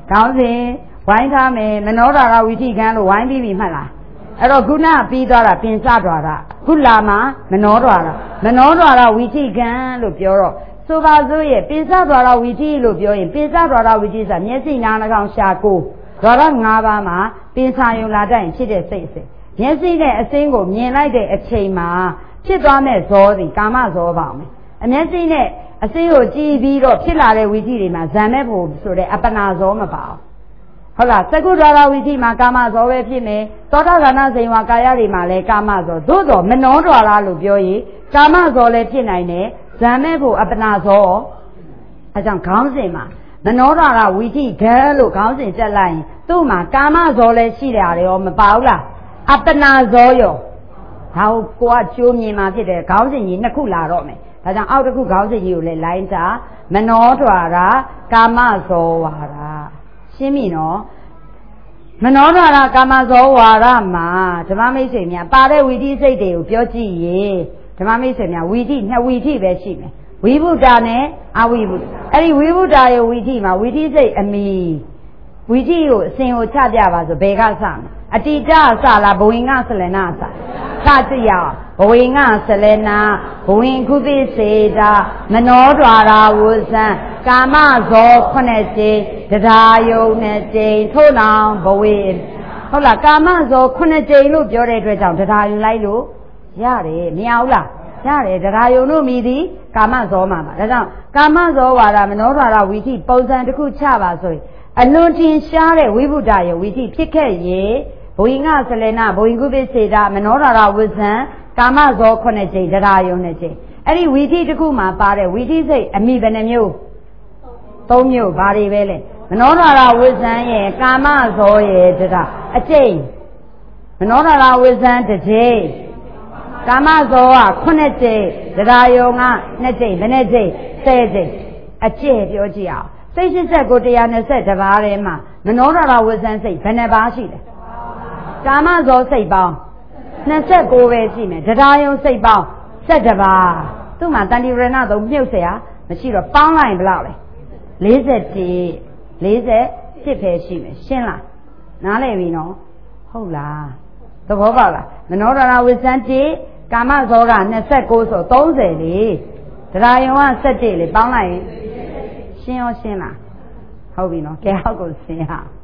ကောင်းစဉ်ဝိုင်းထားမယ်မနောဒွါရဝိသိကံလို့ဝိုင်းပြီးပြီမှတ်လားအဲ့တော့ခုနပြီးသွားတာပင်စဒွါရခုလာမှာမနောဒွါရဝိသိကံလို့ပြောတော့ဆိုပါစို့ရဲ့ပင်စဒွါရဝိသိလို့ပြောရင်ပင်စဒွါရဝိသိဆိုတာမျက်စိနားနှာခေါင်းရှာကိုဒွါရ၅ပါးမှာပင်စာယုံလာတတ်ရင်ဖြစ်တဲ့စိတ်အစဉ်မျက်စိနဲ့အစင်းကိုမြင်လိုက်တဲ့အချိန်မှာဖြစ်သွားမဲ့ဇောစီကာမဇောပါမယ်အမျက်စိနဲ့အစင်းကိုကြည့်ပြီးတော့ဖြစ်လာတဲ့ဝိသိတွေမှာဇံမဲ့ဖို့ဆိုတဲ့အပနာဇောမပါဘူးဟုတ်လားသကုဒ္ဒရာဝိသိမှာကာမဇောပဲဖြစ်မယ်သောတာဂဏဇိဝါကာယတွေမှာလည်းကာမဇောသို့တော်မနောဒွါရလို့ပြောရင်ကာမဇောလည်းဖြစ်နိုင်တယ်ဇံမဲ့ဖို့အပနာဇောအဲကြောင့်ခေါင်းစဉ်မှာမနောဒွါရဝိသိကံလို့ခေါင်းစဉ်တက်လိုက်ရင်သူ့မှာကာမဇောလည်းရှိတယ်ရောမပါဘူးလားအပနာဇောရောဒါကိုကကျိုးမြင်မှာဖြစ်တယ်ခေါင်းစဉ်ကြီးနှစ်ခုလာတော့မယ်ဒါကြောင့်အောက်တစ်ခုခေါင်းစဉ်ကြီးကိုလည်းလိုင်းတာမနောဒွါရကာမဇောဝါဒရှင်းပြီနော်မနောဒွါရကာမဇောဝါဒမှာဓမ္မမိတ်ဆွေများပါတဲ့ဝိသိစိတ်တွေကိုပြောကြည့်ရင်ဓမ္မမိတ်ဆွေများဝိသိနှစ်ဝိသိပဲရှိမယ်ဝိဗုဒ္ဓနဲ့အဝိဗုဒ္ဓအဲ့ဒီဝိဗုဒ္ဓရဲ့ဝိသိမှာဝိသိစိတ်အမီဝိသိကိုအစဉ်ကိုချပြပါဆိုဘယ်ကစမလဲအတိတအစလားဘဝင်ကဆလနာအစကြည့်ရအောင်ဘဝင်ကဆလနာဘဝင်ကုသိစေတာမနောဒွါရဝုဇံကာမဇော9ကြိမ်တရားယုံနဲ့ကြိမ်ထို့နောင်ဘဝင်ဟုတ်လားကာမဇော9ကြိမ်လို့ပြောတဲ့အတွက်ကြောင့်တရားယုံလိုက်လို့ရတယ်မရဘူးလားရတယ်တရားယုံတို့မြည်သည်ကာမဇောမှာပါဒါကြောင့်ကာမဇောဝါဒမနောဒွါရဝိသိပုံစံတစ်ခုချပါဆိုရင်အလွန်တင်ရှားတဲ့ဝိဗုဒ္ဓရဲ့ဝိသိဖြစ်ခဲ့ရင်ဘဝိင္ကဆလနာဘဝိကုပိစေတာမနောဒရဝိဇံကာမဇော9ကြိမ်တရားယုံ2ကြိမ်အဲ့ဒီဝိသိတစ်ခုမှာပါတဲ့ဝိသိစိတ်အမိဘယ်နှမျိုး3မျိုးဘာတွေပဲလဲမနောဒရဝိဇံရဲ့ကာမဇောရဲ့တရားအကျိမ်မနောဒရဝိဇံ1ကြိမ်ကာမဇောက9ကြိမ်တရားယုံက2ကြိမ်ဘယ်နှကြိမ်10ကြိမ်အကျဲပြောကြည့်အောင်စိတ်80ကို120ပါးထဲမှာမနောဒရဝိဇံစိတ်ဘယ်နှပါးရှိလဲကာမဇောစိတ်ပေါင်း29ပဲရှိမယ်တရားယုံစိတ်ပေါင်း7ပါးသူ့မှာတန်တိရဏသုံးမြုပ်เสียမရှိတော့ပေါင်းလိုက်ဘယ်လောက်လဲ47ပဲရှိမယ်ရှင်းလားနားလည်ပြီနော်ဟုတ်လားသဘောပေါက်လားမနောဒရဝိဇံတိကာမဇောက29ဆို30လေတရားယုံက17လေပေါင်းလိုက်ရင်ရှင်းရောရှင်းလားဟုတ်ပြီနော်ကဲဟောက်ကိုရှင်းရ